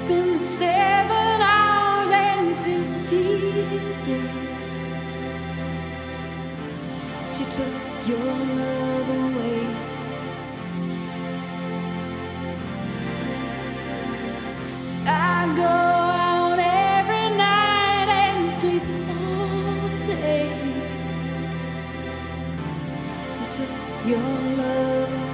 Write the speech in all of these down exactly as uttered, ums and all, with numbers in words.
been seven hours and fifteen days since you took your love away. I go out every night and sleep all day since you took your love away.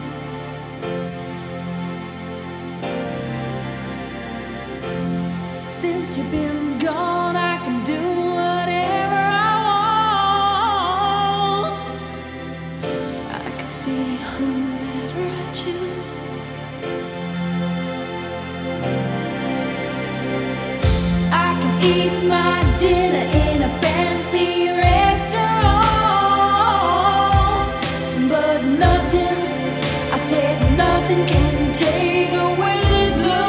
Since you've been gone, I can do whatever I want. I can see whomever I choose. I can eat my dinner in a fancy restaurant, but nothing, I said nothing can take away this blues.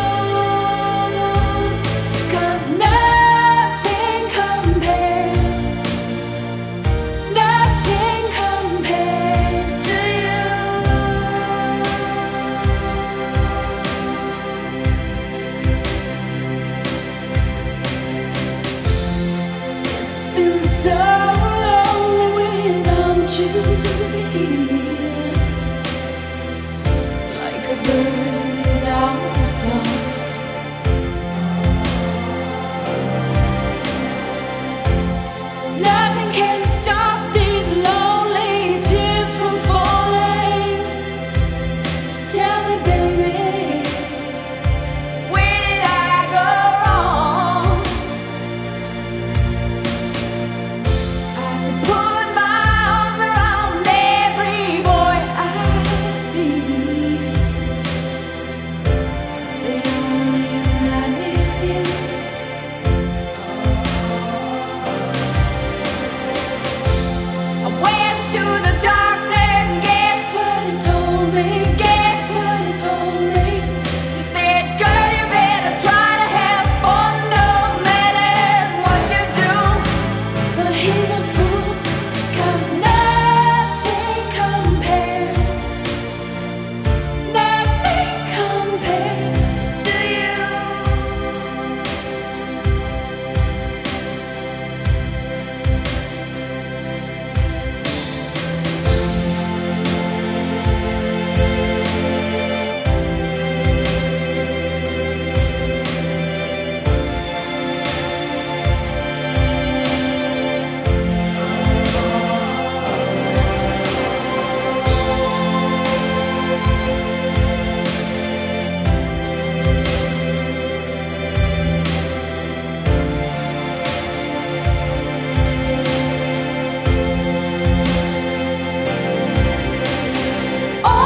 So lonely without you here, like a bird without a song. Nothing can stop these lonely tears from falling. Tell me, baby, where did I go wrong?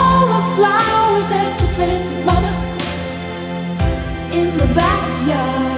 Flowers that you planted, mama, in the backyard.